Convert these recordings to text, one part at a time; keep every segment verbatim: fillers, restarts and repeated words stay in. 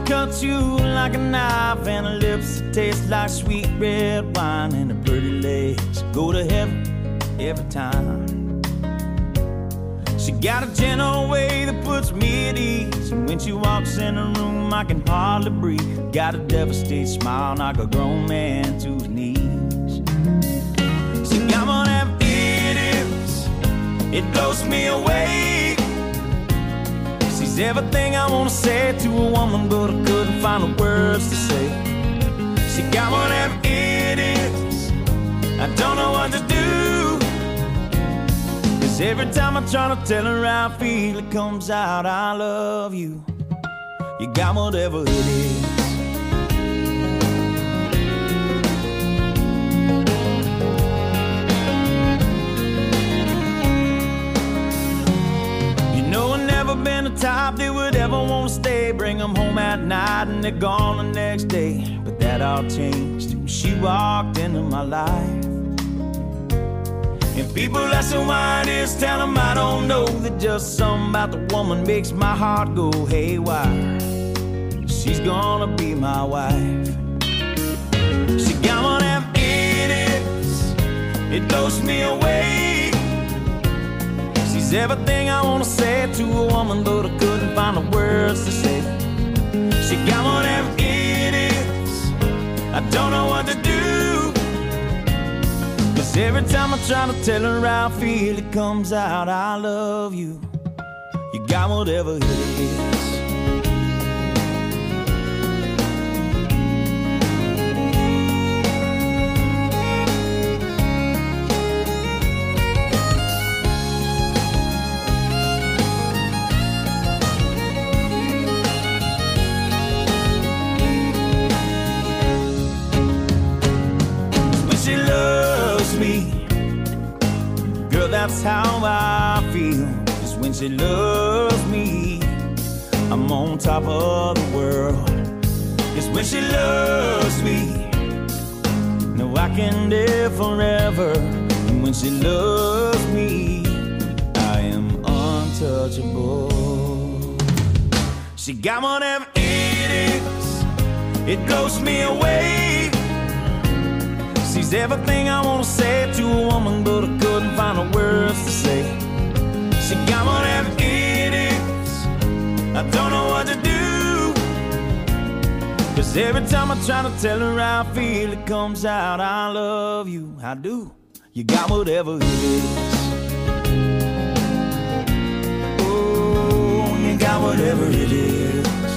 cuts you like a knife, and her lips that taste like sweet red wine, and her pretty legs go to heaven every time. She got a gentle way that puts me at ease, and when she walks in the room I can hardly breathe. Got a devastated smile, knock a grown man to his knees. She got one of them idiots, it blows me away. She's everything I wanna say to a woman, but I couldn't find the words to say. She got one of them idiots, I don't know what to do. Cause every time I try to tell her how I feel, it comes out, I love you. You got whatever it is. You know I've never been the type that would ever want to stay, bring them home at night and they're gone the next day. But that all changed when she walked into my life. And people ask me why it is, tell them I don't know, that just something about the woman makes my heart go haywire. She's gonna be my wife. She got one of them idiots, it blows me away. She's everything I wanna say to a woman, but I couldn't find the words to say. She got one of them idiots, I don't know what to do. Cause every time I try to tell her how I feel, it comes out, I love you. You got whatever it is. That's how I feel, is when she loves me, I'm on top of the world. It's when she loves me, no, I can live forever. And when she loves me, I am untouchable. She got one of them idiots, it blows me away. She's everything I wanna say to a woman, but I couldn't find the words to say. She got one of them idiots, I don't know what to do. Cause every time I try to tell her how I feel, it comes out, I love you, I do. You got whatever it is. Oh, you got whatever it is.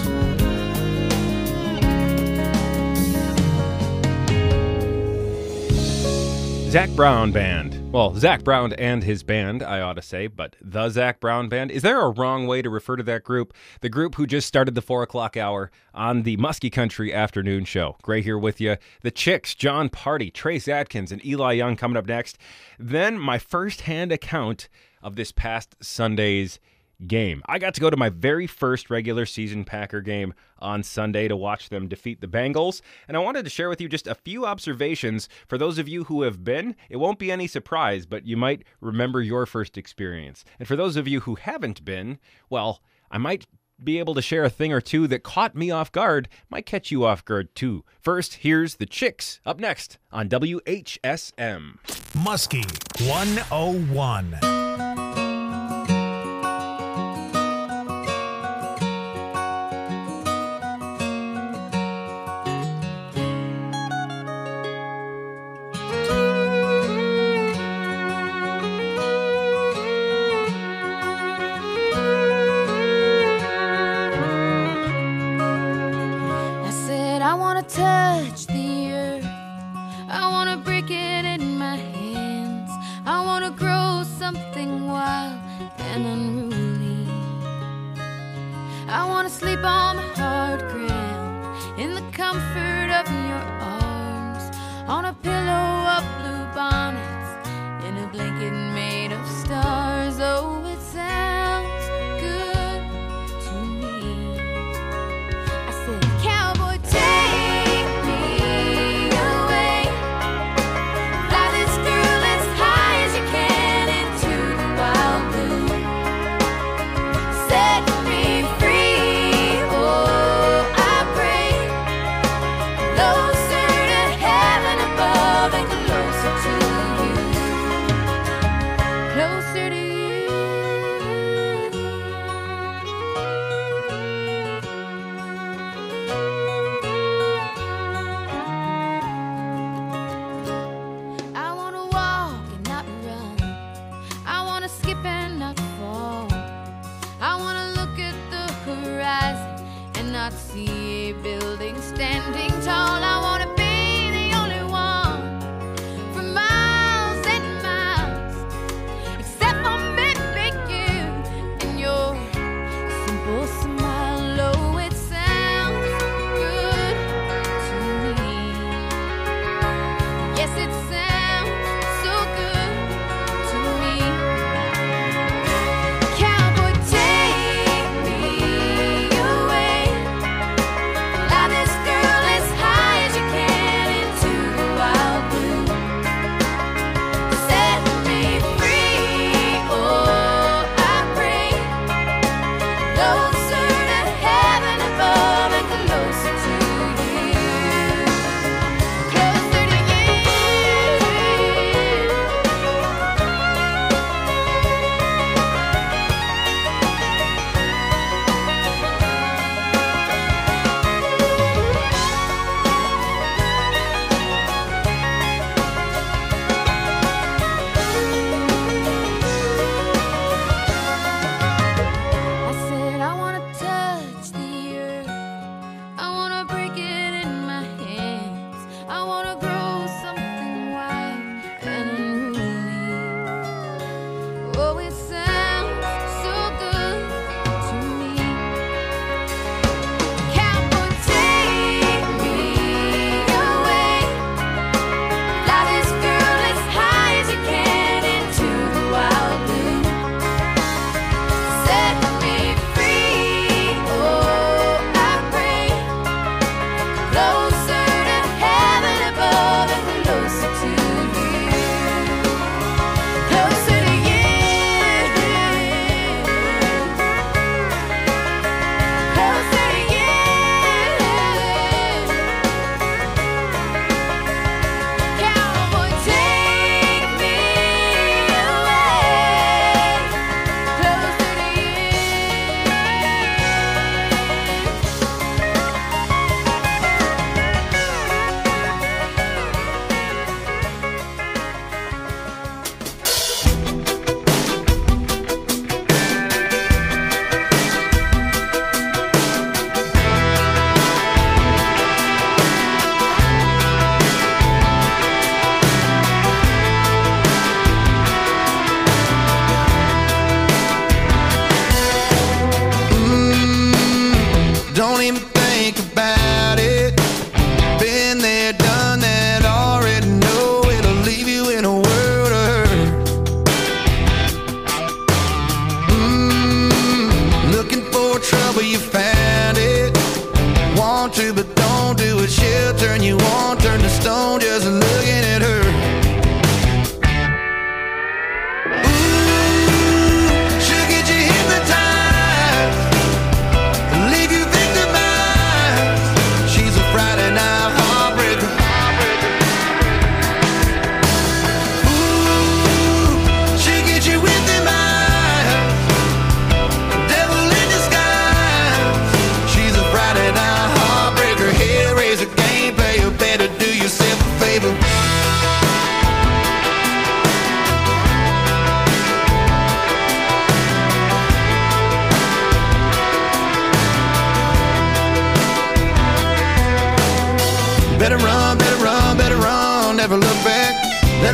Zac Brown Band. Well, Zac Brown and his band, I ought to say, but the Zac Brown Band. Is there a wrong way to refer to that group? The group who just started the four o'clock hour on the Muskie Country afternoon show. Gray here with you. The Chicks, John Party, Trace Atkins, and Eli Young coming up next. Then my first-hand account of this past Sunday's game. I got to go to my very first regular season Packer game on Sunday to watch them defeat the Bengals, and I wanted to share with you just a few observations for those of you who have been. It won't be any surprise, but you might remember your first experience. And for those of you who haven't been, well, I might be able to share a thing or two that caught me off guard, might catch you off guard too. First, here's the Chicks up next on W H S M. Muskie one oh one. Touch the earth, I wanna break it in my hands, I wanna grow something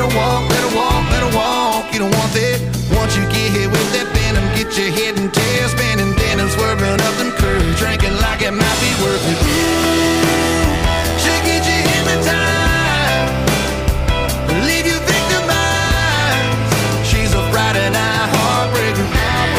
her walk, let her walk, let her walk. You don't want that. Once you get hit with that venom, get your head and tail spinning, then I'm swerving up them curves, drinking like it might be worth it. She'll get you hypnotized, leave you victimized. She's a Friday night heartbreaker.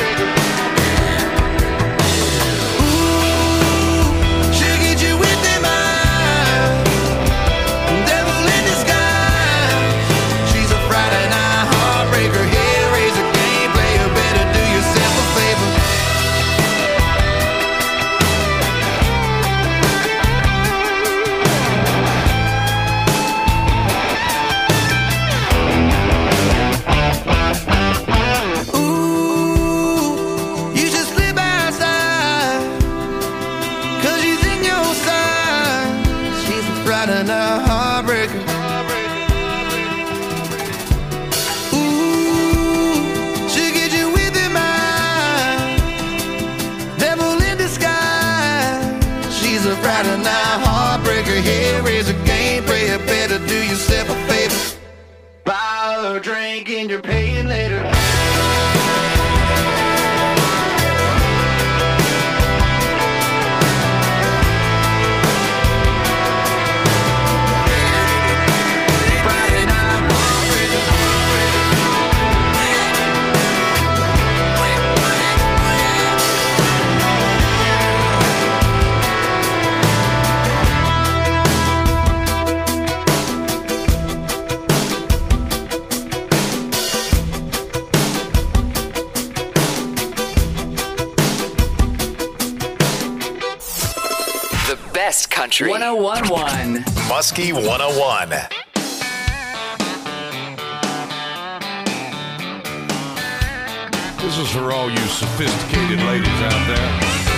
Here is a game, pray you better do yourself a favor. Buy her a drink and you're paying later. Best country. one oh one point one. Muskie one oh one. This is for all you sophisticated ladies out there.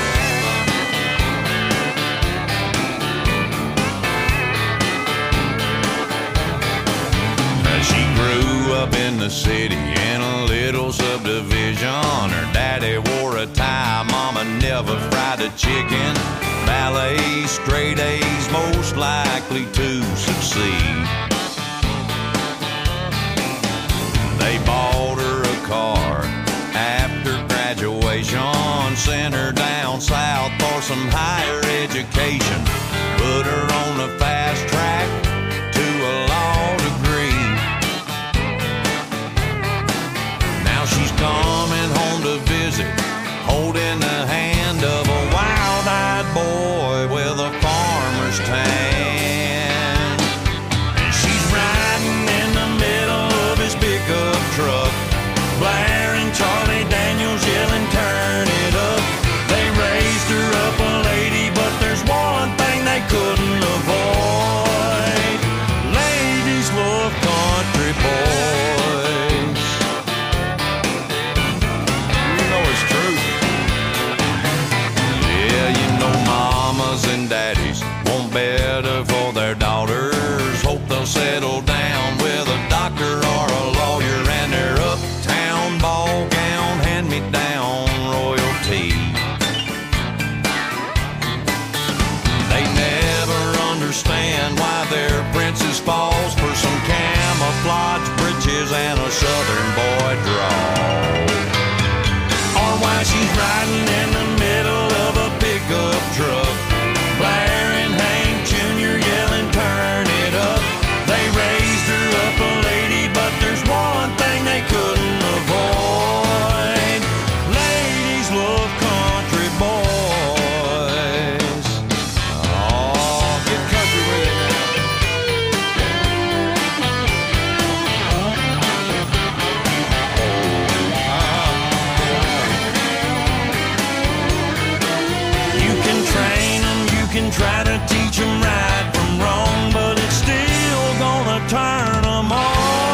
She grew up in the city in a little subdivision. Her daddy wore a tie, mama never fried a chicken. Ballet, straight A's, most likely to succeed. They bought her a car after graduation, sent her down south for some higher education, put her on the fast track to a law degree. Now she's coming home to visit, holding the hand of a wild-eyed boy with a farmer's tan. And she's riding in the middle of his pickup truck, blaring Charlie Daniels, yelling, turn it up. They raised her up a lady, but there's one thing they couldn't avoid. Ladies love country boys. You know it's true. Yeah, you know mamas and daddies want better for their daughters. Hope they'll settle down with a doctor or a lawyer, and their uptown ball gown hand-me-down royalty. They never understand why their princess falls for some camouflage breeches and a southern boy drawl, or why she's riding in the middle of a pickup truck, blaring Hank Junior, yelling, turn it up. They raised her up a lady, but there's one thing they couldn't avoid. Ladies love country boys. Oh, get country with it now. You can train them, you can try to teach them right from wrong, but it's still gonna turn them on.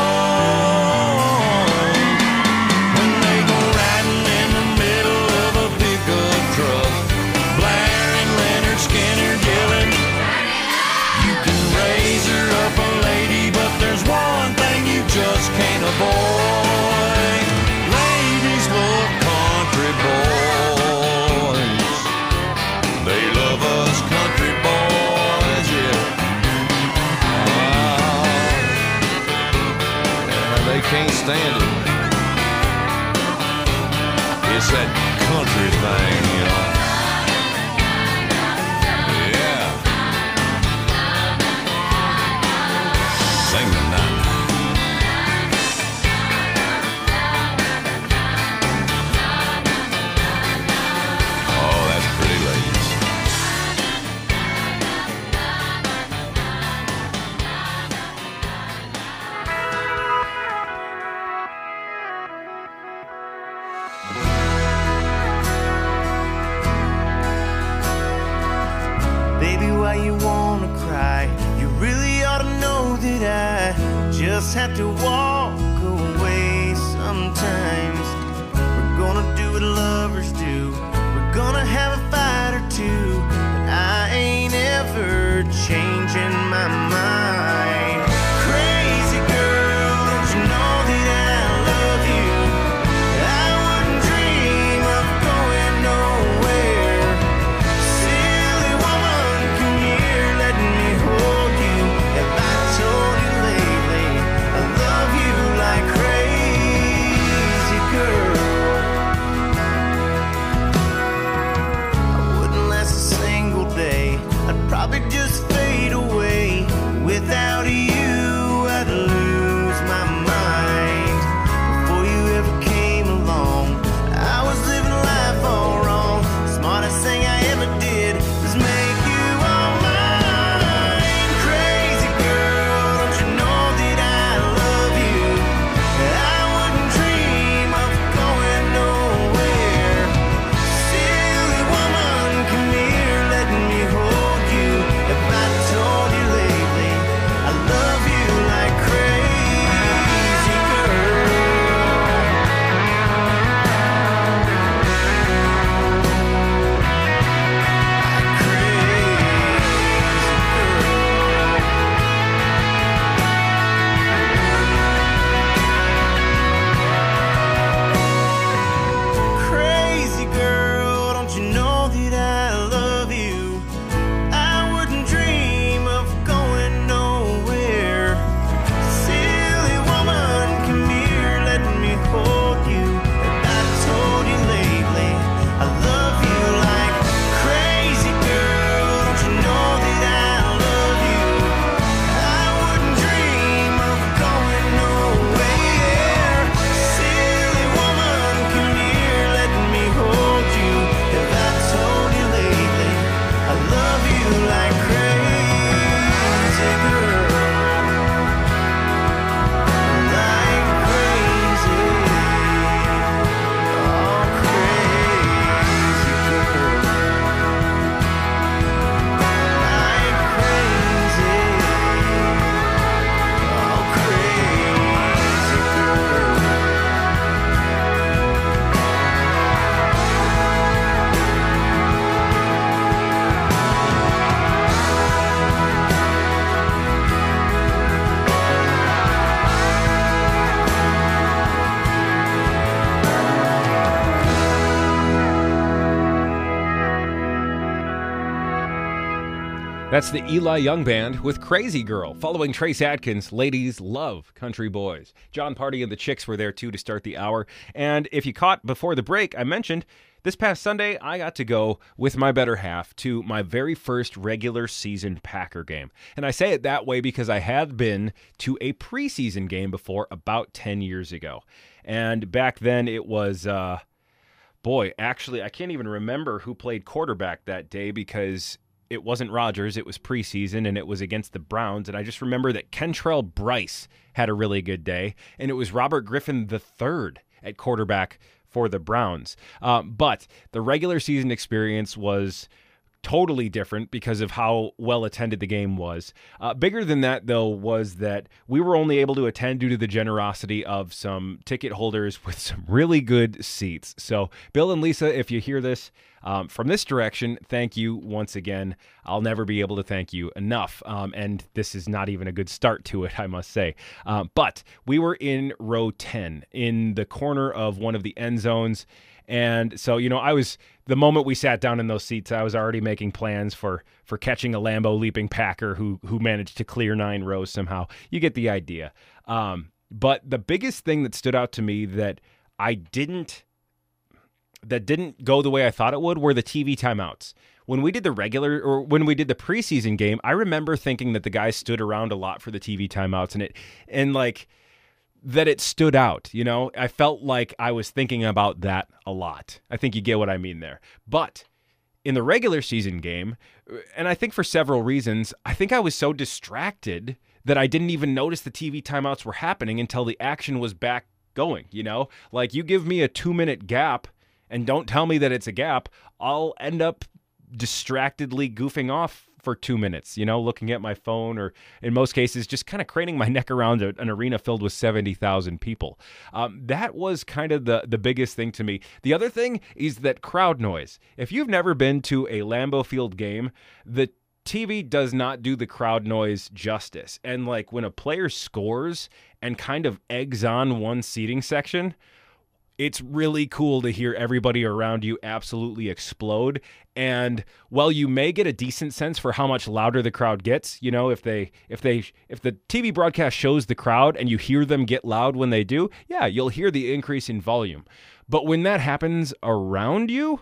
When they go riding in the middle of a pickup truck, blaring Leonard Skinner, yelling, you can raise her up a lady, but there's one thing you just can't avoid. Ladies love country boys. They love us country boys, yeah. Ah. they can't stand it. It's that country thing, you know. Yeah. Sing the night. Oh, that's pretty, ladies. Baby, why you wanna cry? You really ought to know that I just have to walk away sometimes. We're gonna do what lovers do. We're gonna have a fight or two, but I ain't ever changing my mind. Crazy girl, don't you know that I love you? I wouldn't dream of going nowhere. Silly woman, come here, let me hold you. Have I told you lately I love you like crazy girl? I wouldn't last a single day. I'd probably just fade away. Without you, I'd lose my mind. Before you ever came along, I was living life all wrong. Smartest thing I ever did was make you all mine. Crazy girl, don't you know that I love you? I wouldn't dream of going nowhere. Silly woman, come here, let me hold you. If I told you lately I love you like crazy girl. Crazy girl, don't you know that I love you? I wouldn't dream of going nowhere. Silly woman, come here, let me hold you. If I told you lately I love you like crazy girl, don't you know that I love you? I wouldn't dream of going nowhere. Silly woman, come here, let me hold you. If I told you lately I love you like crazy girl, like crazy, oh crazy girl, like crazy, oh crazy girl. That's the Eli Young Band with Crazy Girl. Following Trace Adkins, Ladies Love Country Boys. John Party and the Chicks were there too to start the hour. And if you caught before the break, I mentioned this past Sunday I got to go with my better half to my very first regular season Packer game. And I say it that way because I had been to a preseason game before about ten years ago. And back then it was, uh, boy, actually, I can't even remember who played quarterback that day because it wasn't Rodgers, it was preseason, and it was against the Browns. And I just remember that Kentrell Bryce had a really good day, and it was Robert Griffin the third at quarterback for the Browns. Uh, but the regular season experience was totally different because of how well attended the game was. Uh, bigger than that, though, was that we were only able to attend due to the generosity of some ticket holders with some really good seats. So, Bill and Lisa, if you hear this um, from this direction, thank you once again. I'll never be able to thank you enough. Um, and this is not even a good start to it, I must say. Uh, but we were in row ten in the corner of one of the end zones. And so, you know, I was, the moment we sat down in those seats, I was already making plans for for catching a Lambeau leaping Packer who who managed to clear nine rows somehow. You get the idea. Um, But the biggest thing that stood out to me that I didn't that didn't go the way I thought it would were the T V timeouts. When we did the regular or when we did the preseason game, I remember thinking that the guys stood around a lot for the T V timeouts and it and like that it stood out, you know? I felt like I was thinking about that a lot. I think you get what I mean there. But in the regular season game, and I think for several reasons, I think I was so distracted that I didn't even notice the T V timeouts were happening until the action was back going, you know? Like, you give me a two-minute gap and don't tell me that it's a gap, I'll end up distractedly goofing off for two minutes, you know, looking at my phone or in most cases just kind of craning my neck around a, an arena filled with seventy thousand people. Um, that was kind of the, the biggest thing to me. The other thing is that crowd noise. If you've never been to a Lambeau Field game, the T V does not do the crowd noise justice. And like when a player scores and kind of eggs on one seating section, it's really cool to hear everybody around you absolutely explode. And while you may get a decent sense for how much louder the crowd gets, you know, if they if they if the T V broadcast shows the crowd and you hear them get loud when they do, yeah, you'll hear the increase in volume. But when that happens around you,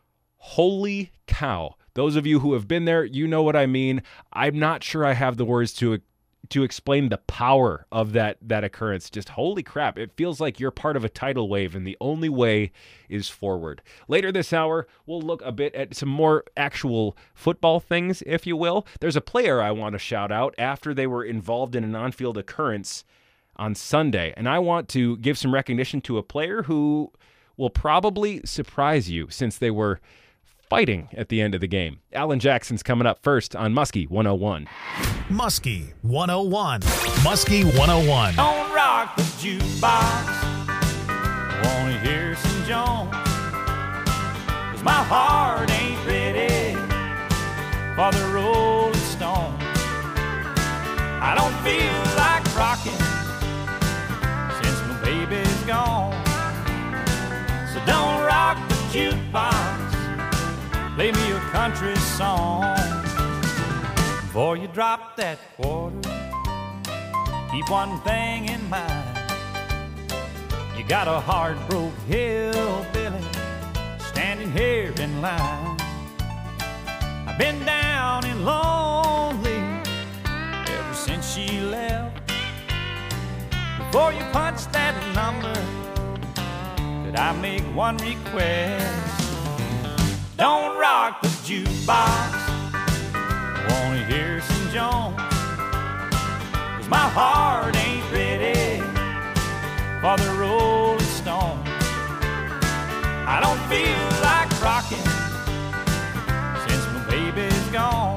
holy cow. Those of you who have been there, you know what I mean. I'm not sure I have the words to to explain the power of that that occurrence. Just holy crap, it feels like you're part of a tidal wave and the only way is forward. Later this hour, we'll look a bit at some more actual football things, if you will. There's a player I want to shout out after they were involved in an on-field occurrence on Sunday, and I want to give some recognition to a player who will probably surprise you since they were fighting at the end of the game. Alan Jackson's coming up first on Muskie one oh one. Muskie one oh one. Muskie one oh one. Don't rock the jukebox. I wanna hear some Jones. 'Cause my heart ain't ready for the Rolling Stones. I don't feel like rocking since my baby's gone. So don't rock the jukebox. Play me a country song. Before you drop that quarter, keep one thing in mind. You got a heart-broke hillbilly standing here in line. I've been down and lonely ever since she left. Before you punch that number, could I make one request? Don't rock the jukebox. I wanna hear some Jones. 'Cause my heart ain't ready for the Rolling Stones. I don't feel like rocking since my baby's gone.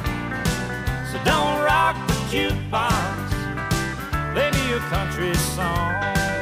So don't rock the jukebox. Play me a country song.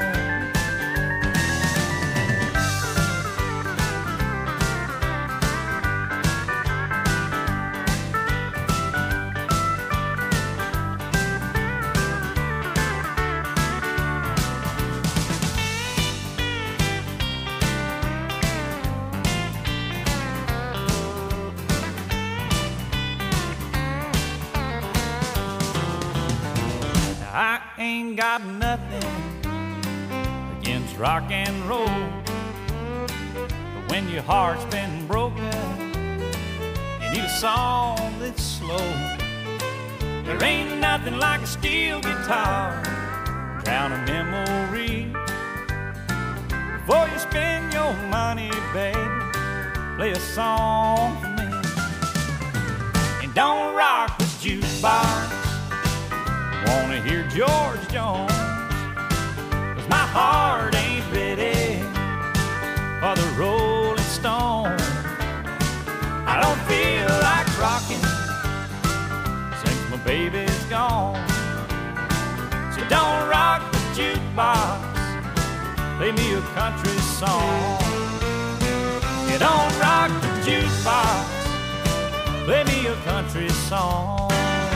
I ain't got nothing against rock and roll, but when your heart's been broken, you need a song that's slow. There ain't nothing like a steel guitar, drown a memory. Before you spend your money, baby, play a song for me. And don't rock the jukebox. Wanna hear George Jones. 'Cause my heart ain't ready for the Rolling Stones. I don't feel like rocking since my baby's gone. So don't rock the jukebox. Play me a country song. You don't rock the jukebox. Play me a country song.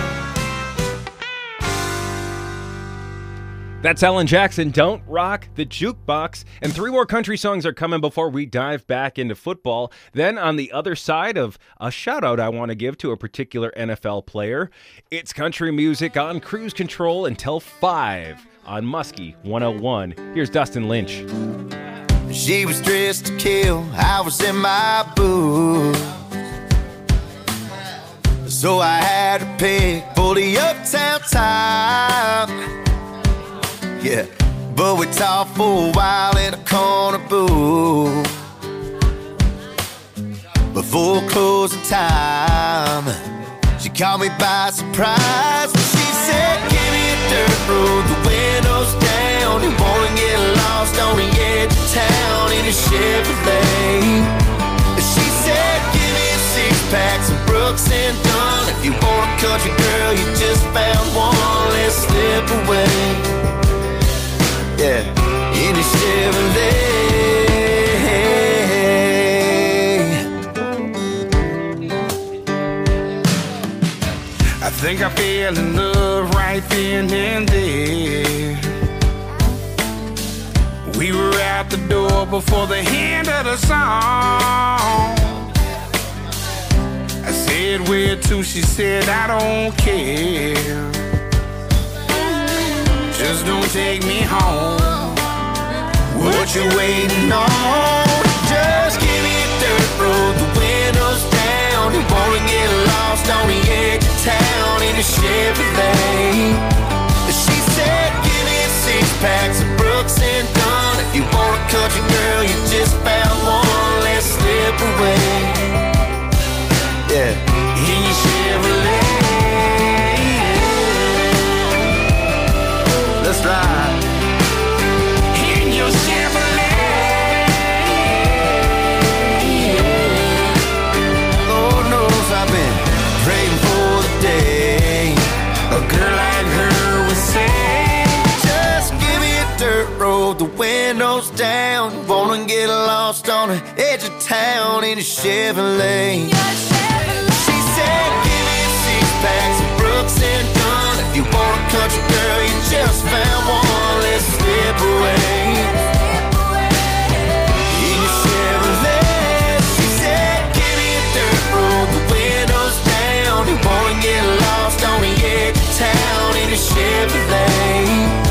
That's Alan Jackson, Don't Rock the Jukebox. And three more country songs are coming before we dive back into football. Then on the other side of a shout out I want to give to a particular N F L player, it's country music on Cruise Control until five on Muskie one oh one. Here's Dustin Lynch. She was dressed to kill, I was in my boots. So I had to pick for the uptown time. Yeah, but we talked for a while in a corner booth before closing time. She caught me by surprise when she said, give me a dirt road, the windows down. You wanna get lost on the edge of town in a Chevrolet. She said, give me a six-pack, some Brooks and Dunn. If you want a country girl, you just found one, let's slip away. Yeah, in a Chevrolet. I think I fell in love right then and there. We were out the door before the end of the song. I said, where to? She said, I don't care. Just don't take me home. What you waiting on? Just give me a dirt road, the windows down. You wanna get lost on the edge of town in a Chevrolet. She said, give me a six-pack, some Brooks and Dunn. If you want a country girl, you just found one, let's slip away. Yeah, in your Chevrolet. Let's ride. In your Chevrolet. Lord knows I've been praying for the day a girl like her would say, just give me a dirt road, the windows down. Wanna get lost on the edge of town in a Chevrolet. She said, give me a six-pack, some Brooks and Dunn. If you want a country girl, you just found one, let's slip away. In your Chevrolet. She said, give me a dirt road, the windows down. You wanna get lost on the edge of town in a Chevrolet.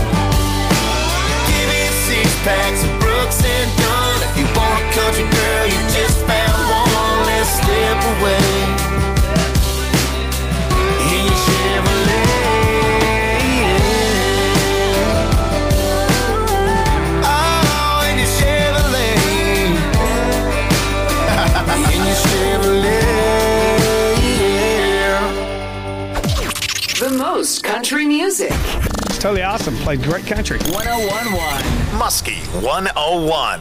Give me a six-pack, some Brooks and Dunn. If you want a country girl, you just found one, let's slip away. In your Chevrolet. Oh, in your Chevrolet. In your Chevrolet. The most country music. It's totally awesome. Played great country. one oh one point one. Muskie one oh one.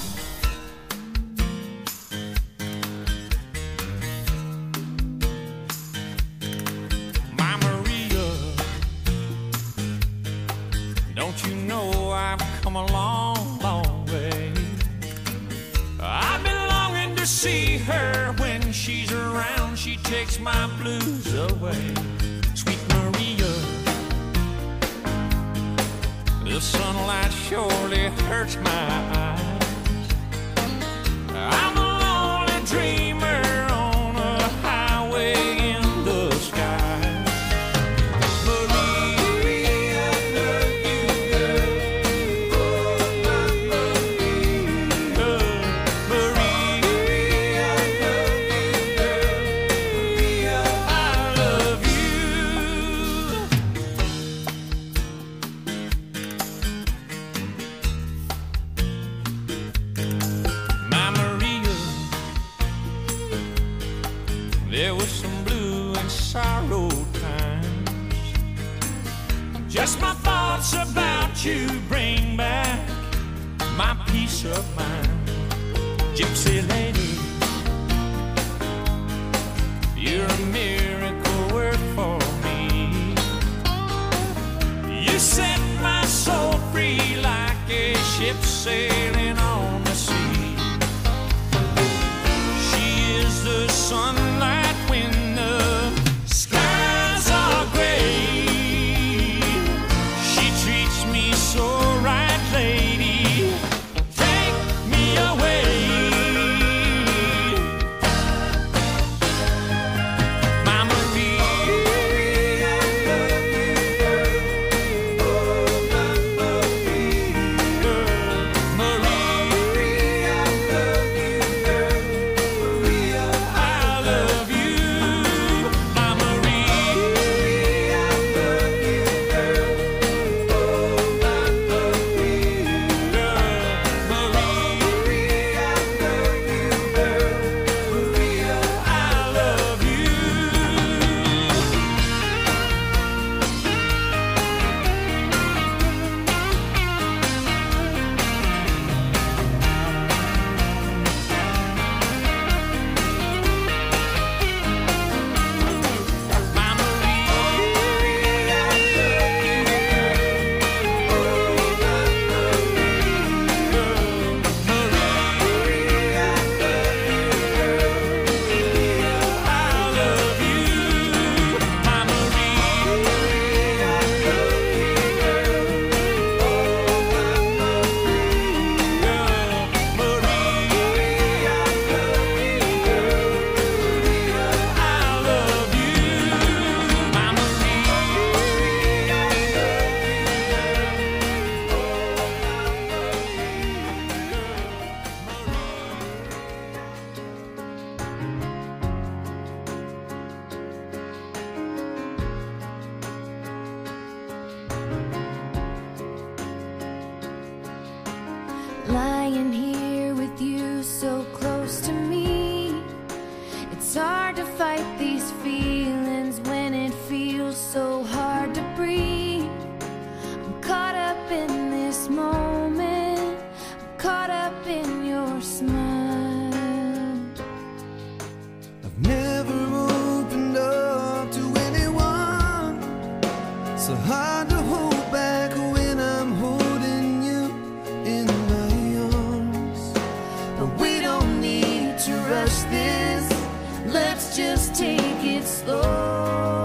My Maria, don't you know I've come a long, long way? I've been longing to see her. When she's around, she takes my blues away. Sweet Maria, the sunlight surely hurts my eyes. I'm a lonely dreamer on a highway in the sky. Maria, I love you, girl. Maria, I love you, girl. I love you. My Maria, there was some blue and sorrow times. Just my thoughts about you bring back my peace of mind. Gypsy lady, you're a miracle work for me. You set my soul free like a ship sailing on the sea. She is the sunlight when the skies are gray. She treats me so right, lady. Take me away. My Maria, I love you, girl. lying here with you so close to me. It's hard to fight these feelings when it feels so hard to breathe. I'm caught up in this moment, I'm caught up in your smile. I've never opened up to anyone, so hard to hold back when I'm holding you in my arms. But we don't need to rush this, let's just take it slow.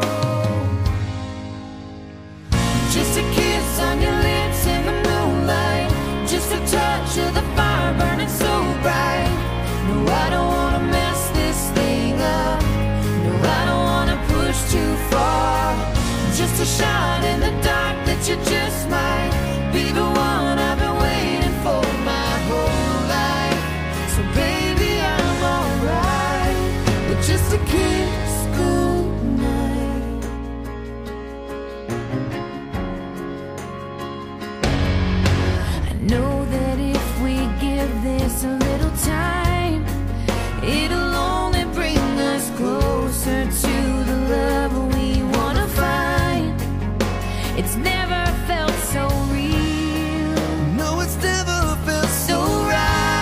Just a kiss on your lips in the moonlight, just a touch of the fire burning so bright. No, I don't wanna mess this thing up, no, I don't wanna push too far. Just a shot in the dark that you just might be the one I've been waiting for my whole life. So baby, I'm alright with just a kiss goodnight. I know that if we give this a little time, it'll only bring us closer to the love we wanna find. It's never felt so real. No, it's never felt so right.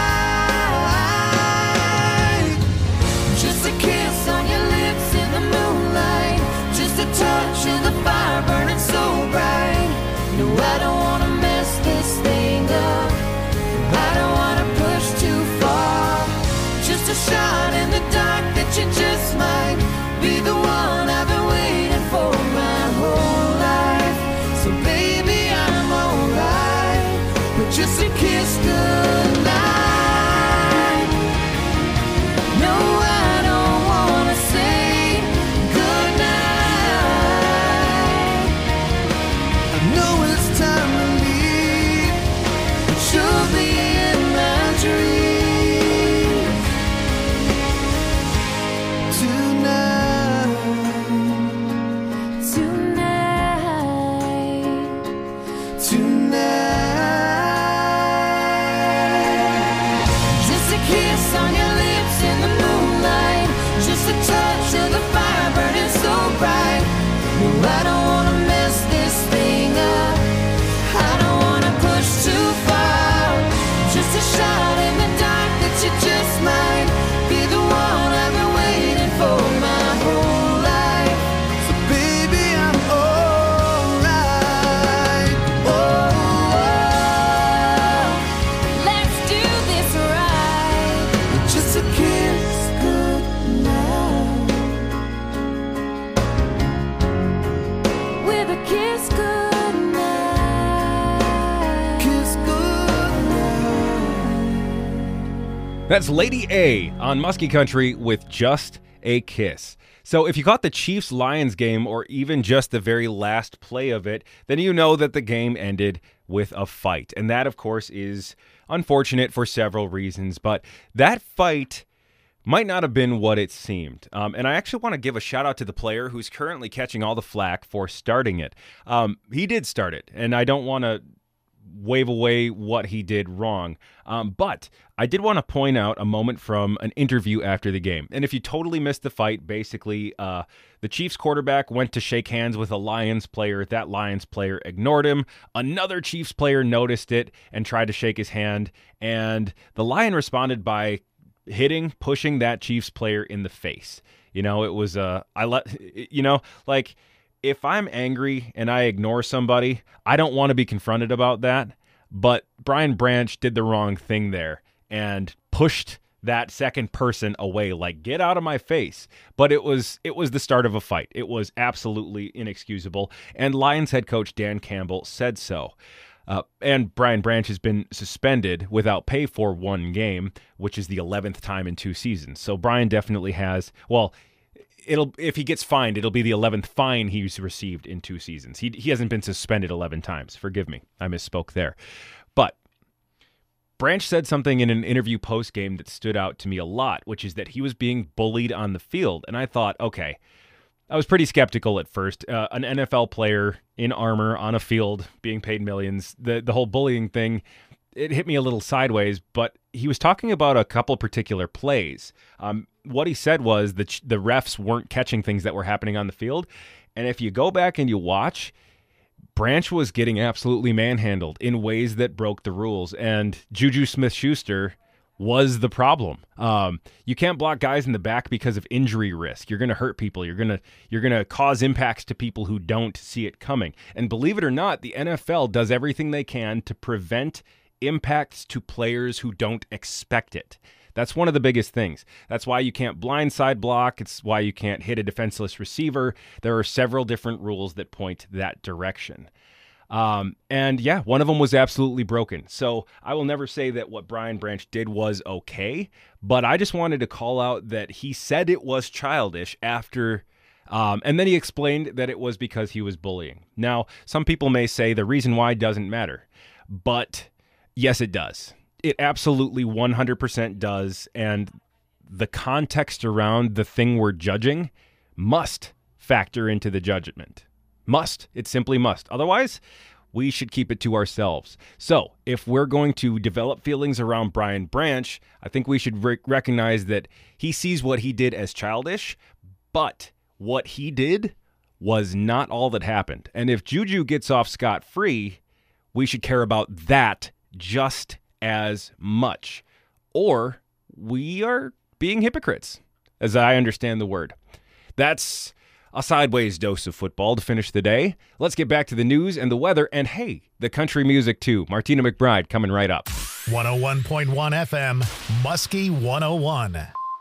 Just a kiss on your lips in the moonlight, just a touch of the fire burning so bright. No, I don't wanna mess this thing up, I don't wanna push too far. Just a shot in the dark that you just might be the one I've been waiting for my whole life. So baby, I'm alright with just a kiss goodnight. No, I don't wanna say goodnight. I know it's time to leave, but you'll be in my dreams tonight. Tonight, tonight. Just a kiss on your lips in the moonlight, just a touch of the fire burning so bright. No, I don't wanna mess this thing up, I don't wanna push too far. Just a shot in the dark that you just might be the one I've been waiting for my whole life. So baby, I'm alright. Oh, oh, let's do this right. Just a kiss goodnight. With a kiss goodnight. Kiss goodnight. That's Lady A on Muskie Country with Just a Kiss. So if you caught the Chiefs-Lions game or even just the very last play of it, then you know that the game ended with a fight. And that, of course, is unfortunate for several reasons. But that fight might not have been what it seemed. Um, and I actually want to give a shout out to the player who's currently catching all the flack for starting it. Um, he did start it, and I don't want to wave away what he did wrong. Um, but I did want to point out a moment from an interview after the game. And if you totally missed the fight, basically, uh, the Chiefs quarterback went to shake hands with a Lions player. That Lions player ignored him. Another Chiefs player noticed it and tried to shake his hand. And the Lion responded by hitting, pushing that Chiefs player in the face. You know, it was, uh, I let, you know, like, if I'm angry and I ignore somebody, I don't want to be confronted about that. But Brian Branch did the wrong thing there and pushed that second person away, like, get out of my face. But it was it was the start of a fight. It was absolutely inexcusable. And Lions head coach Dan Campbell said so. Uh, and Brian Branch has been suspended without pay for one game, which is the eleventh time in two seasons. So Brian definitely has, well, it'll if he gets fined, it'll be the eleventh fine he's received in two seasons. He he hasn't been suspended eleven times. Forgive me. I misspoke there. But Branch said something in an interview post-game that stood out to me a lot, which is that he was being bullied on the field. And I thought, okay, I was pretty skeptical at first. Uh, an N F L player in armor on a field being paid millions, the, the whole bullying thing, it hit me a little sideways, but he was talking about a couple particular plays. Um, what he said was that the refs weren't catching things that were happening on the field. And if you go back and you watch, Branch was getting absolutely manhandled in ways that broke the rules. And Juju Smith-Schuster was the problem. Um, you can't block guys in the back because of injury risk. You're going to hurt people. You're going to you're going to cause impacts to people who don't see it coming. And believe it or not, the N F L does everything they can to prevent impacts to players who don't expect it. That's one of the biggest things. That's why you can't blindside block. It's why you can't hit a defenseless receiver. There are several different rules that point that direction. Um, and yeah, one of them was absolutely broken. So I will never say that what Brian Branch did was okay, but I just wanted to call out that he said it was childish after, um, and then he explained that it was because he was bullying. Now, some people may say the reason why doesn't matter, but yes, it does. It absolutely one hundred percent does. And the context around the thing we're judging must factor into the judgment. Must. It simply must. Otherwise, we should keep it to ourselves. So if we're going to develop feelings around Brian Branch, I think we should re- recognize that he sees what he did as childish, but what he did was not all that happened. And if Juju gets off scot-free, we should care about that just as much. Or we are being hypocrites, as I understand the word. That's a sideways dose of football to finish the day. Let's get back to the news and the weather, and hey, the country music too. Martina McBride coming right up. one oh one point one F M, Muskie one oh one.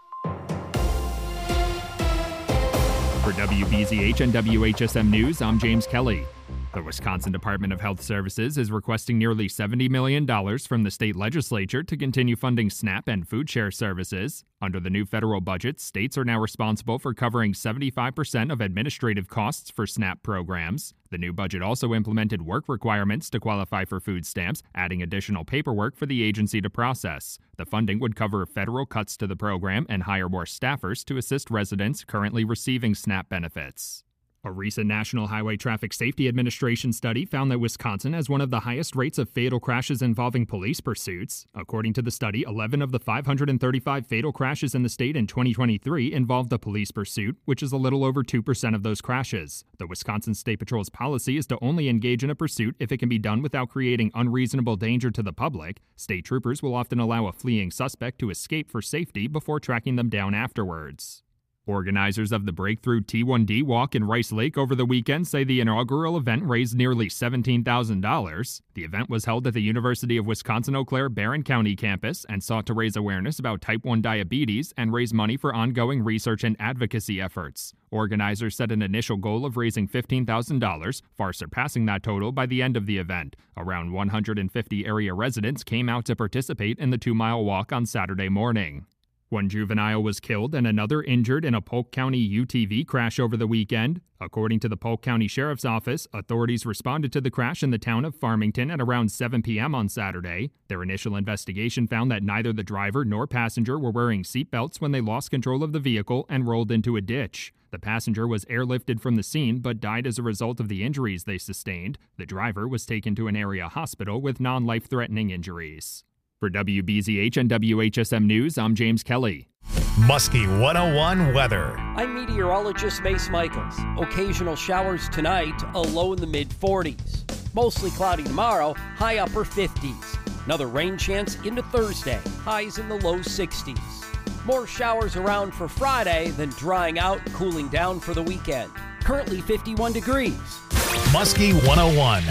For W B Z H and W H S M News, I'm James Kelly. The Wisconsin Department of Health Services is requesting nearly seventy million dollars from the state legislature to continue funding SNAP and food share services. Under the new federal budget, states are now responsible for covering seventy-five percent of administrative costs for SNAP programs. The new budget also implemented work requirements to qualify for food stamps, adding additional paperwork for the agency to process. The funding would cover federal cuts to the program and hire more staffers to assist residents currently receiving SNAP benefits. A recent National Highway Traffic Safety Administration study found that Wisconsin has one of the highest rates of fatal crashes involving police pursuits. According to the study, eleven of the five hundred thirty-five fatal crashes in the state in twenty twenty-three involved a police pursuit, which is a little over two percent of those crashes. The Wisconsin State Patrol's policy is to only engage in a pursuit if it can be done without creating unreasonable danger to the public. State troopers will often allow a fleeing suspect to escape for safety before tracking them down afterwards. Organizers of the Breakthrough T one D Walk in Rice Lake over the weekend say the inaugural event raised nearly seventeen thousand dollars. The event was held at the University of Wisconsin-Eau Claire Barron County campus and sought to raise awareness about type one diabetes and raise money for ongoing research and advocacy efforts. Organizers set an initial goal of raising fifteen thousand dollars, far surpassing that total by the end of the event. Around one hundred fifty area residents came out to participate in the two-mile walk on Saturday morning. One juvenile was killed and another injured in a Polk County U T V crash over the weekend. According to the Polk County Sheriff's Office, authorities responded to the crash in the town of Farmington at around seven p.m. on Saturday. Their initial investigation found that neither the driver nor passenger were wearing seatbelts when they lost control of the vehicle and rolled into a ditch. The passenger was airlifted from the scene but died as a result of the injuries they sustained. The driver was taken to an area hospital with non-life-threatening injuries. For W B Z H and W H S M News, I'm James Kelly. Muskie one oh one weather. I'm meteorologist Mace Michaels. Occasional showers tonight, a low in the mid forties. Mostly cloudy tomorrow, high upper fifties. Another rain chance into Thursday, highs in the low sixties. More showers around for Friday, then drying out, cooling down for the weekend. Currently fifty-one degrees. Muskie one oh one.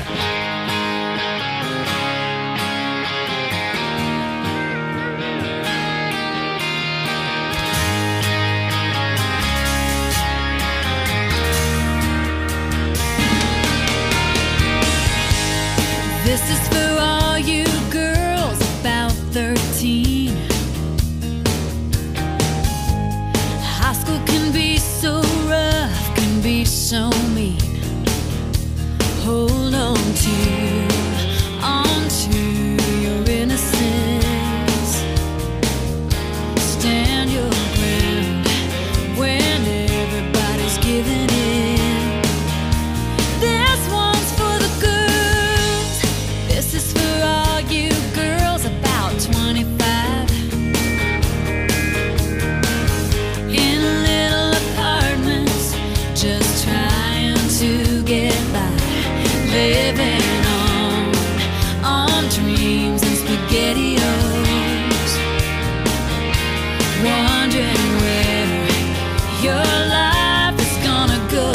This is for all you girls about thirteen. High school can be so rough, can be so mean. Hold on to dreams and SpaghettiOs, wondering where your life is gonna go.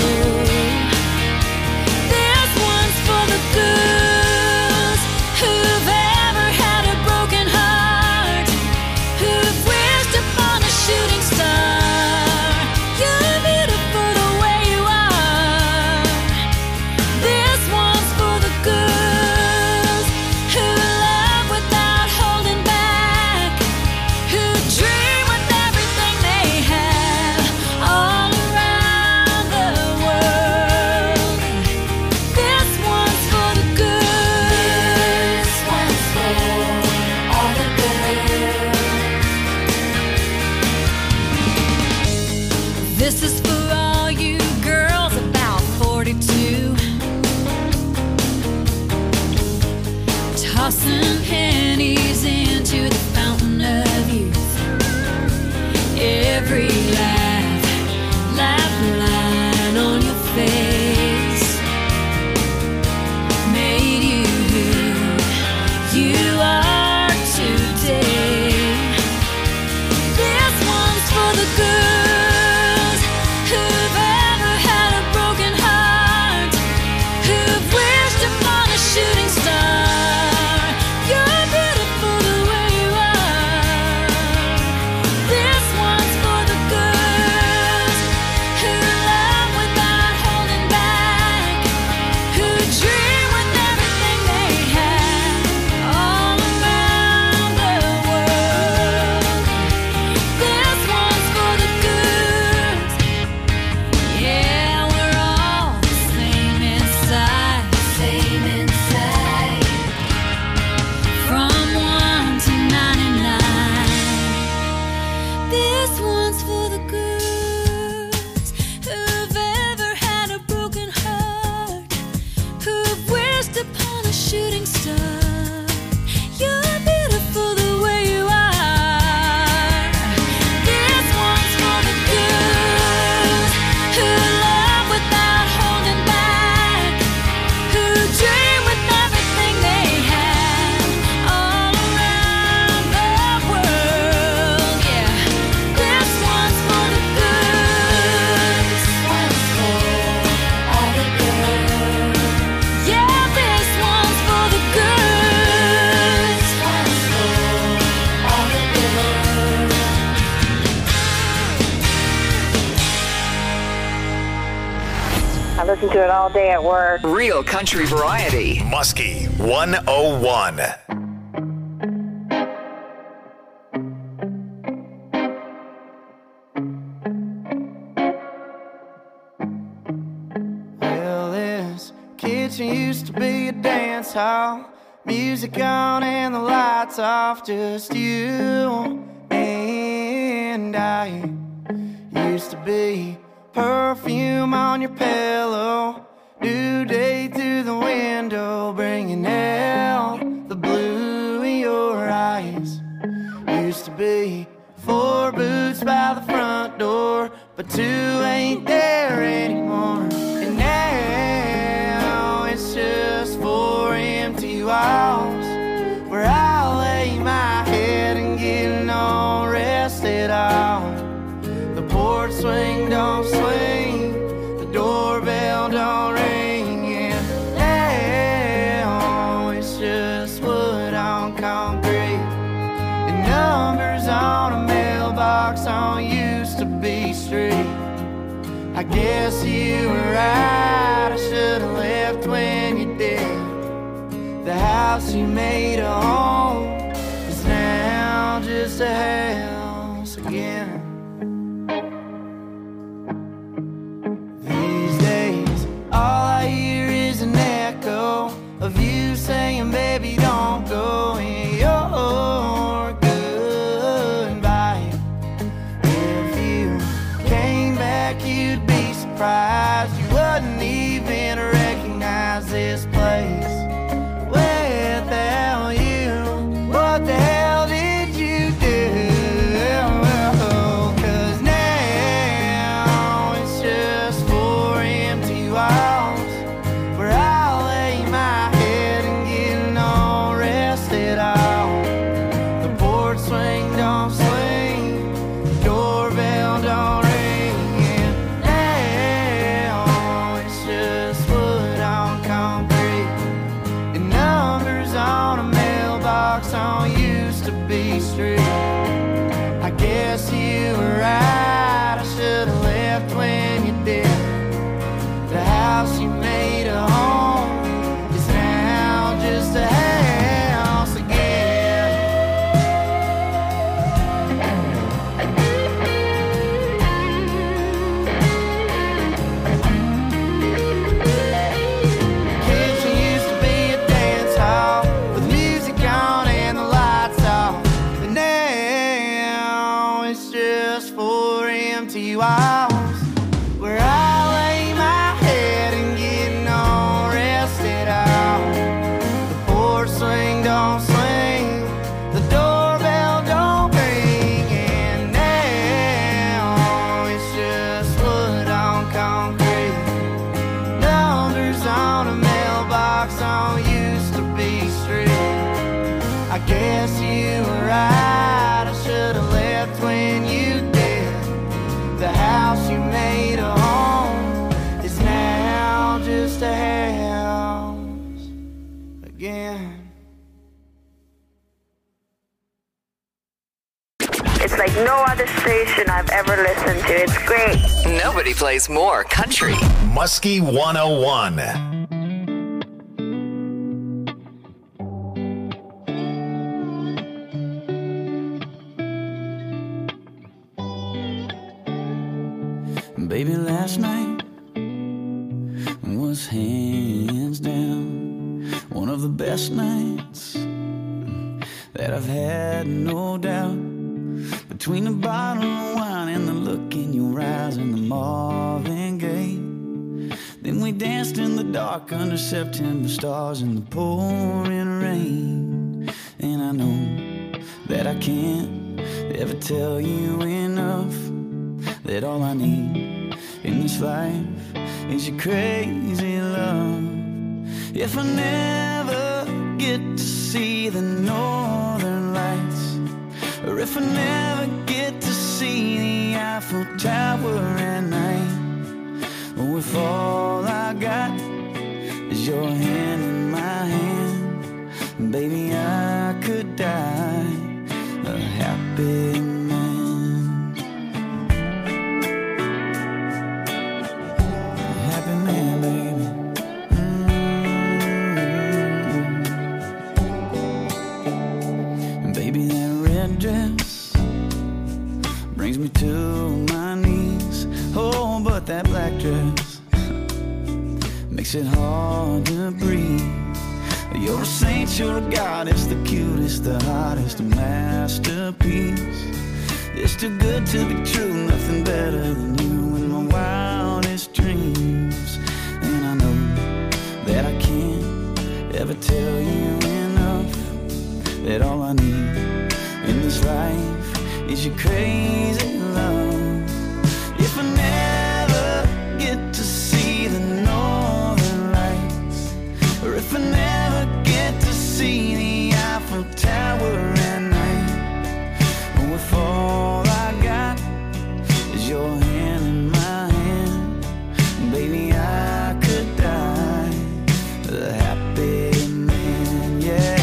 This one's for the girls who've ever had a broken heart, who've wished upon a shooting star. You're beautiful the way you are. This one's for the girls who love without holding back, who dream with everything they have all around the world. This one's for the girls. This one's for all the girls. This is for all you girls about forty-two, tossing pennies into the fountain of youth. Every laugh, laugh line on your face made you who you are today. This one's for the girls who've ever had a broken heart, who've wished upon a shooting star. You're beautiful the way you are. This one's for the girls who love without holding back, who dream with everything they have all around the world. This one's for the girls. Yeah, we're all the same inside, same inside. From one to ninety-nine. This one's for the girls who've ever had a broken heart, who've wished upon a shooting star. You're beautiful the way you are. This one's for the girls who love without holding back, who dream with everything they have all around the world. Yeah, this one's for the girls. This one's for all the girls. Yeah, this one's for the girls. This one's for all the girls. I listen to it all day at work. Real country variety. Muskie one oh one. Well, this kitchen used to be a dance hall, music on and the lights off, just you and I. Used to be perfume on your pillow, new day through the window, bringing out the blue in your eyes. Used to be four boots by the front door, but two ain't there anymore. And now it's just four empty walls, where I lay my head and get no rest at all. The porch swing don't swing, the doorbell don't ring, and now it's just wood on concrete and numbers on a mailbox on used to be street. I guess you were right, I should've left when you did. The house you made a home is now just a house again. These days, all I hear is an echo of you saying, baby, don't go, in your goodbye. If you came back, you'd be surprised you wouldn't even recognize this place without you. mailbox on used to be street. I guess you were right, I should've left when you did. The house you made a home is now just a house again. Kitchen used to be a dance hall with music on and the lights off, but now it's just four empty walls where I lay my head and get no rest at all. The porch swing don't swing, the doorbell don't ring, and now it's just wood on concrete. Numbers on a mailbox on used to be street. I guess you were right, I should've left when you did. The house you made a home is now just a house again. It's like no other station I've ever listened to. It's great. Nobody plays more country. Muskie one oh one. Baby, last night was hands down one of the best nights that I've had, no doubt. Between the bottle of wine and the look in your eyes and the Marvin Gaye, then we danced in the dark under September stars in the pouring rain. And I know that I can't ever tell you enough that all I need in this life is your crazy love. If I never get to see the northern lights, or if I never get to see the Eiffel Tower at night, or if all I got is your hand in my hand, baby, I could die a happy man. Happy man, baby. Mm-hmm. Baby, that red dress brings me to my knees. Oh, but that black dress makes it hard to breathe. You're a saint, you're a goddess, the cutest, the hottest, a masterpiece. It's too good to be true, nothing better than you in my wildest dreams. And I know that I can't ever tell you enough that all I need in this life is your crazy love. If I never get to see the northern lights, or if I never get to see the Eiffel Tower at night, or if all I got is your hand in my hand, baby, I could die a happy man, yeah.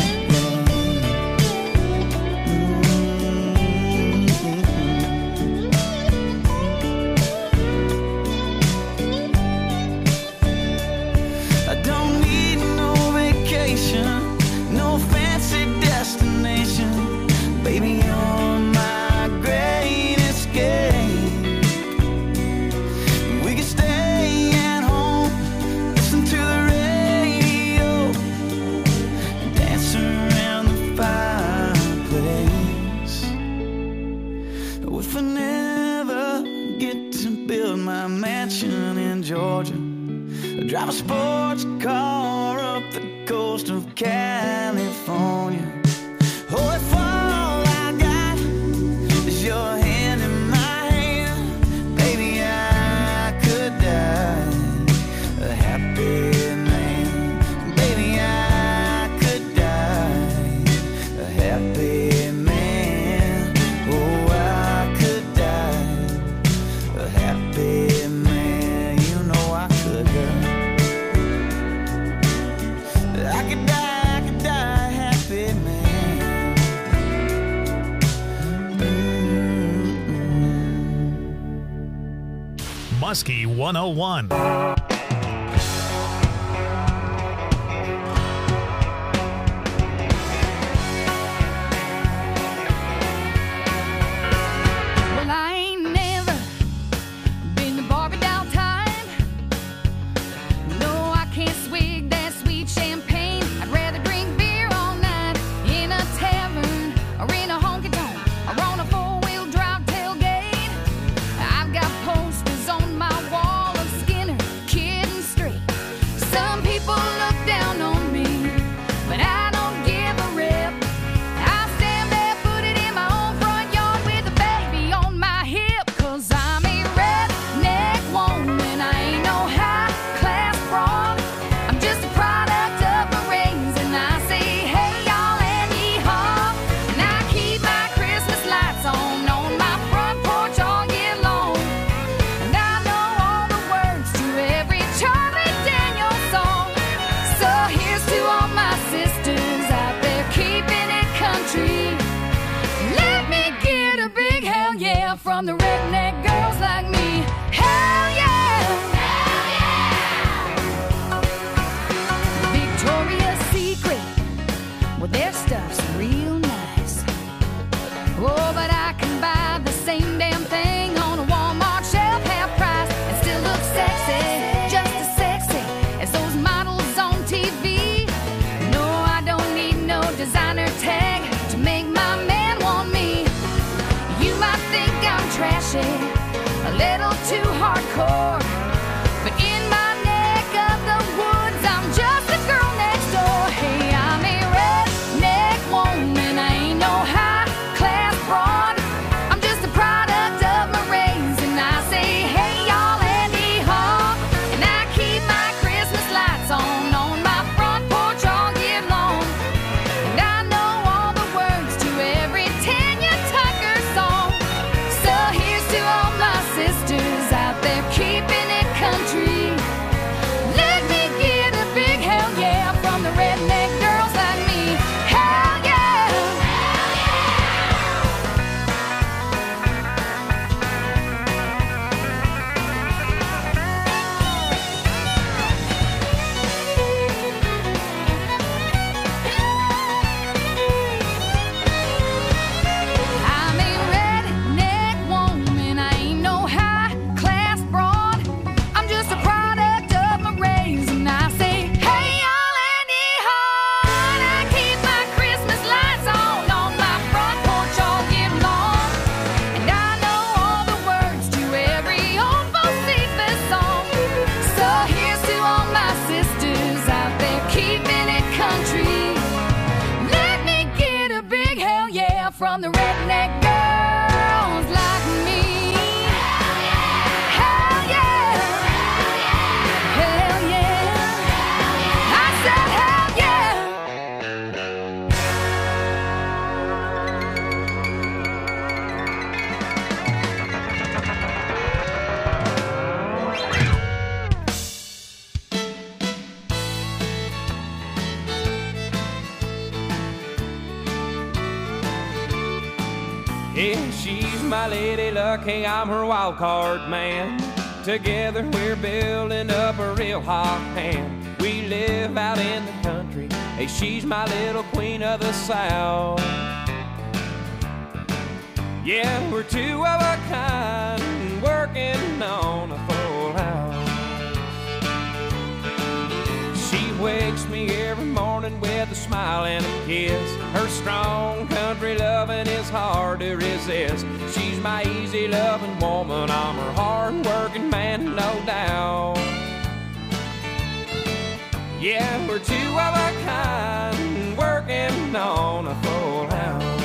I don't need no vacation, no fancy destination, baby, you're my great escape. We could stay at home, listen to the radio, dance around the fireplace. If I never get to build my mansion in Georgia, drive a sports car up the coast of California, oh, if all I got is your hand in my hand, baby, I could die a happy man. Baby, I could die a happy man. Oh, I could die a happy man. You know I could, girl. Muskie one oh one. Well, I ain't never been to Barbie doll time. No, I can't swig that sweet champagne. I'd rather drink beer all night in a tavern or in a honky-tonk or on a four-wheel drive tailgate. I've got posters on my wall of Skinner, Kid and Straight. Some people look down on me, but I don't give a rip. I stand barefooted in my own front yard with a baby on my hip. Cause I'm a redneck woman, I ain't no high-class broad. I'm just a product of my raising. I say, hey y'all and yee-haw. And I keep my Christmas lights on on my front porch all year long. And I know all the words to every Charlie Daniels song. So here's to all my sisters out there keeping it country. Let me get a big hell yeah from the redneck girls like me. Hell yeah! Hell yeah! Victoria's Secret, well their stuff's real nice. Oh, but I can buy the same damn thing on a Walmart shelf, half price, and still look sexy, just as sexy as those models on T V. No, I don't need no designer tag to make my man want me. You might think I'm trashy, a little too hardcore, but in my neck of the woods, I'm just a girl next door. Hey, I'm a redneck woman, I ain't no high-class broad. I'm just a product of my raising. I say, hey y'all and yee-haw. And I keep my Christmas lights on on my front porch all year long. And I know all the words to every Tanya Tucker song. So here's to all my sisters out there keeping it country. Let me get a big hell yeah from the redneck girls like me. Hell yeah! I'm a redneck woman, I ain't no high-class broad. I'm just a product of my raising. I say, hey y'all and yee-haw. And I keep my Christmas lights on on my front porch all year long. And I know all the words to every old Bocephus song. So here's to all my sisters out there keeping it country. Let me get a big hell yeah from the redneck girls like me. Hell yeah! Hell yeah! I said hell yeah! Yeah, she's my lady luck, hey, I'm her wild card man. Together we're building up a real hot hand. We live out in the country, hey, she's my little queen of the South. Yeah, we're two of a kind, working on a full house. She wakes me every morning with a smile and a kiss. Her strong country loving is hard to resist. She's my easy loving woman, I'm her hard working man, no doubt. Yeah, we're two of a kind, working on a full house.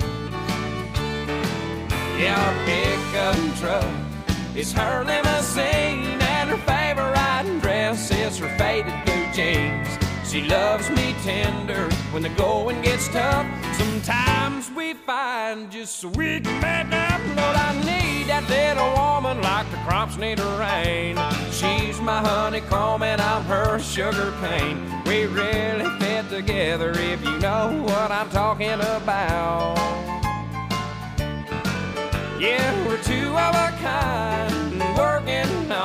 Yeah, our pickup truck is her limousine, and her favorite dress is her faded blue jeans. She loves me tender when the going gets tough. Sometimes we find just so we can make up. Lord, I need that little woman like the crops need a rain. She's my honeycomb and I'm her sugar cane. We really fit together if you know what I'm talking about. Yeah, we're two of a kind, working on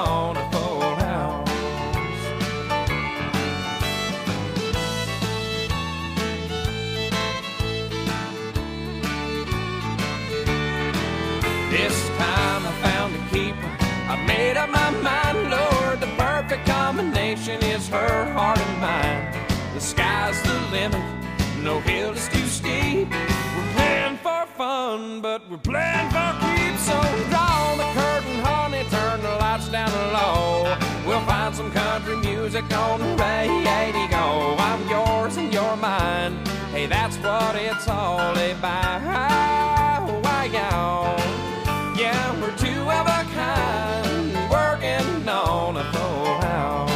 This time I found a keeper. I made up my mind, Lord, the perfect combination is her heart and mine. The sky's the limit, no hill is too steep. We're playing for fun, but we're playing for keeps. So draw the curtain, honey, turn the lights down low. We'll find some country music on the radio. I'm yours and you're mine. Hey, that's what it's all about. Why, y'all? Yeah, we're two of a kind, working on a full house.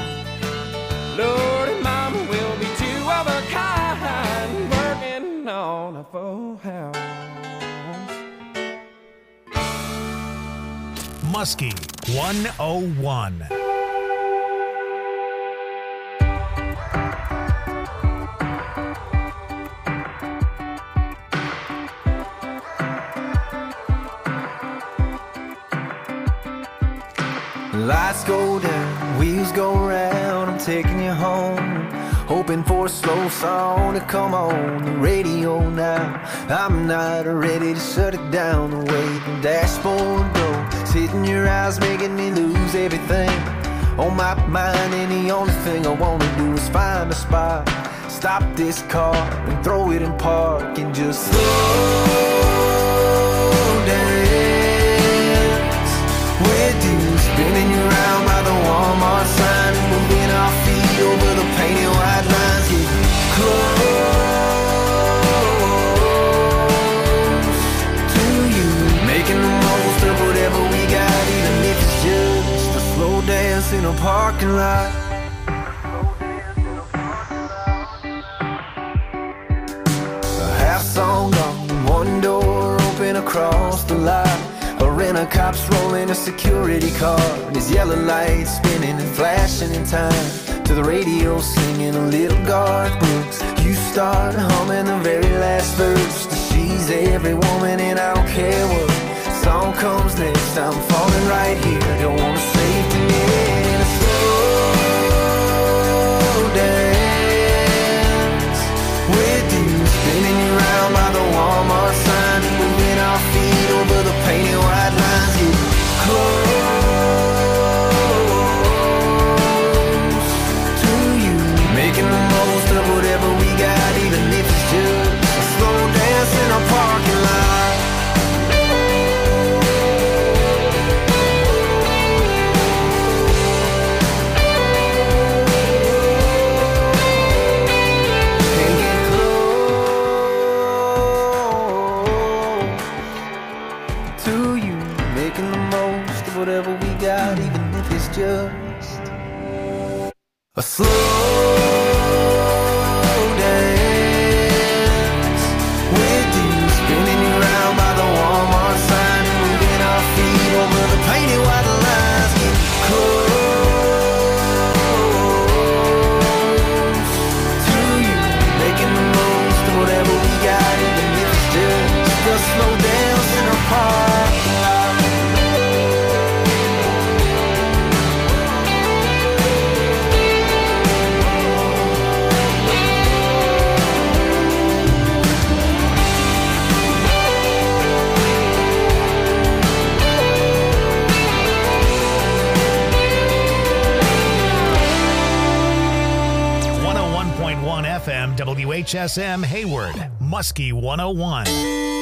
Lord and Mama will be two of a kind, working on a full house. Muskie one oh one. Lights go down, wheels go round, I'm taking you home. Hoping for a slow song to come on the radio now. I'm not ready to shut it down the way the dashboard goes. Hitting your eyes, making me lose everything on my mind. And the only thing I wanna do is find a spot, stop this car and throw it in park and just slow dance with you. Spinning you around by the Walmart sign and moving our feet over the painted white lines. Get close to you, making the most of whatever we got, even if it's just a slow dance in a parking lot. A half song gone, one door open across the lot. A rent-a-cop's rolling a security car, and his yellow lights spinning and flashing in time to the radio singing a little Garth Brooks. You start humming the very last verse. She's every woman and I don't care what song comes next. I'm falling right here, don't wanna save the minute in a slow dance with you. Spinning you around by the Walmart sign and moving our feet over the painted white lines. Get close to you, making the most of whatever we got, even if it's just a slow dance in a parking lot. And get close to you, making the most of whatever we got, even if it's just a slow dance with you. Spinning you around by the Walmart sign and moving our feet over the painted white lines. Get close to you, making the most of whatever we got, even if it's just a slow dance in a parking lot. one oh one point one F M W H S M Hayward, Muskie one oh one.